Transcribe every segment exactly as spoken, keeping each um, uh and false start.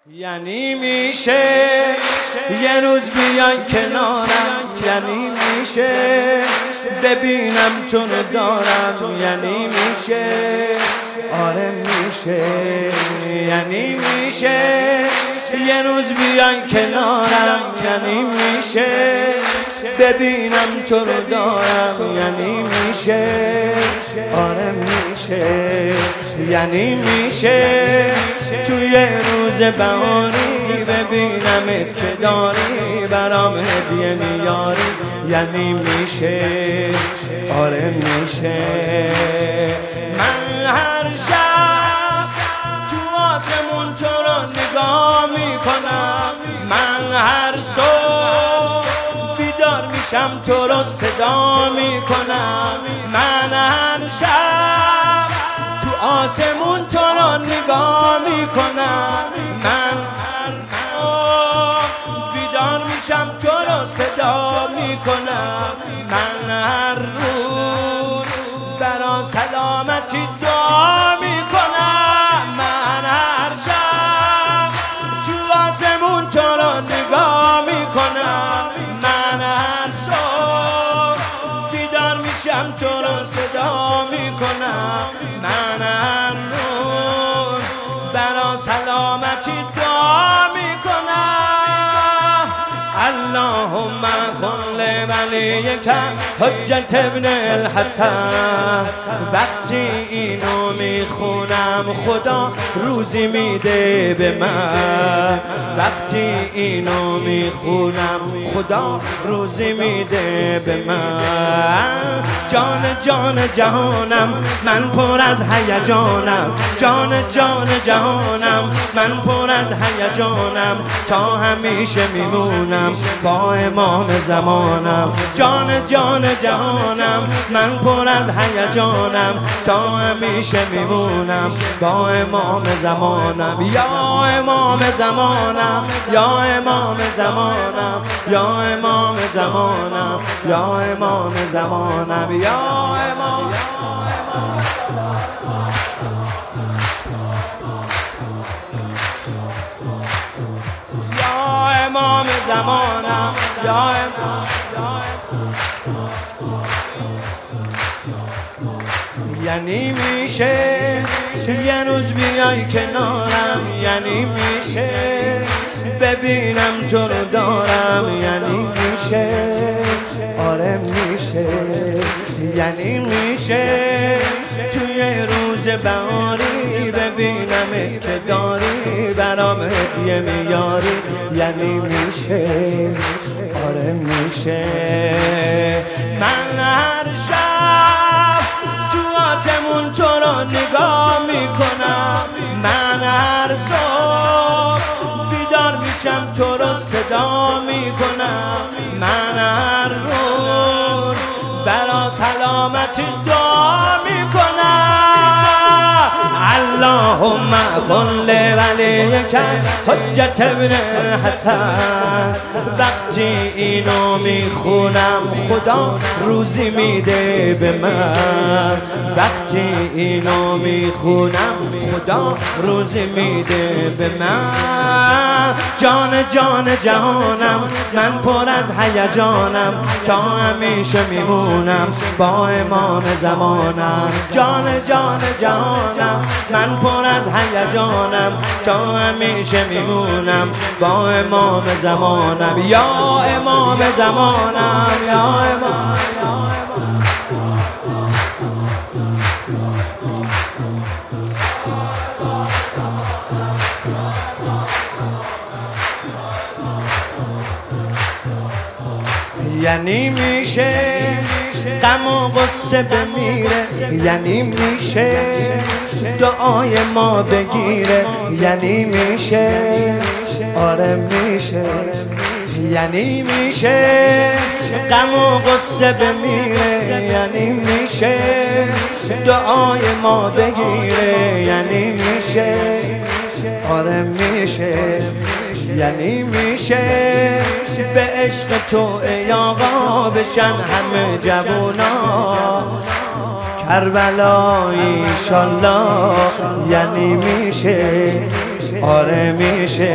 یعنی میشه یه روز بیای کنارم، یعنی میشه ببینم چون دارم، یعنی میشه آره میشه، یعنی میشه یه روز بیای کنارم، یعنی میشه ببینم چون دارم، یعنی میشه آره میشه، یعنی میشه توی روز بهاری ببینمت که داری برام هدیه میاری، یعنی میشه آره میشه. من هر شب تو آسمون تو رو نگاه میکنم، من هر صبح بیدار میشم تو رو صدا میکنم، من هر شب تو آسمون تو رو نگاه میکنم، من هر صبح بیدار میشم تو رو صدا میکنم، من هر روز برا سلامتی دعا میکنم، من هر شب تو آسمون تو رو نگاه میکنم، من هر صبح بیدار میشم تو رو صدا میکنم، من هر روز برا سلامتی دعا میکنم. اللهم کن لولیک حجت ابن الحسن، وقتی اینو میخونم خدا روزی میده به من، وقتی اینو میخونم خدا روزی میده به من. جان جان جهانم من پر از هیجانم، جان جان جهانم من پر از هیجانم، تا همیشه میمونم با امام زمانم، جان جان جهانم من پر از هیجانم، تا همیشه میمونم با امام زمانم. یا امام زمانم، یا امام زمانم، یا امام زمانم، یا امام زمانم، یا امام امام زمانم، یا امام یعنی میشه یه روز بیای کنارم، یعنی میشه ببینم تو رو دارم، یعنی میشه آره میشه، یعنی میشه توی روز بهاری ببینمت که داری برام هدیه میاری، یعنی میشه آره میشه. من هر شب تو آسمون تو رو نگاه میکنم، من هر صبح بیدار میشم تو رو صدا میکنم، من هر روز برا سلامتی دعا میکنم. اللهم کن لولیک حجت ابن الحسن، وقتی اینو میخونم خدا روزی میده به من، وقتی اینو میخونم خدا روزی میده به من. جان جان جهانم من پر از هیجانم، تا همیشه میمونم با امام زمانم، جان جان جهانم من پر از هیجانم، تا همیشه میمونم با امام زمانم، یا امام زمانم، یا امام یعنی میشه غم و غصه بمیره، یعنی میشه دعای ما بگیره، یعنی میشه آره میشه، یعنی میشه غم و غصه بمیره، یعنی میشه دعای ما بگیره، یعنی میشه آره میشه، یعنی میشه به عشق تو ای آقا بشن همه جوونا کربلا ایشالله، یعنی میشه آره میشه.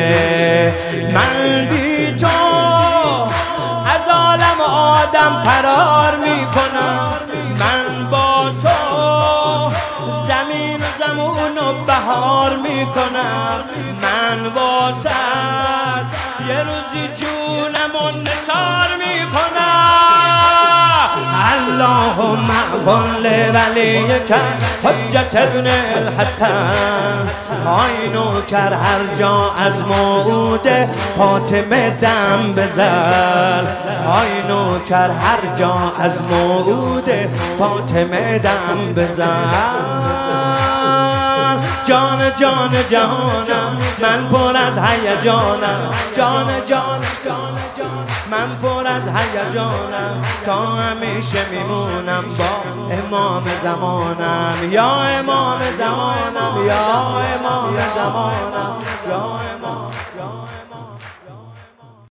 من بی تو از عالم و آدم فرار میکنم، من با تو زمین و زمون و بهار میکنم، من واسه یه روزی جونم و نثار میکنم. اللهم کن ولیک حجت ابن الحسن، آی نوکر هر جا از موعود فاطمه دم بزن، آی نوکر هر جا از موعود فاطمه دم بزن. جان جان جانم من پر از هیجانم، جان جان جان جان من پر از هیجانم، تا همیشه میمونم با امام زمانم، یا امام زمانم، یا امام زمانم، یا امام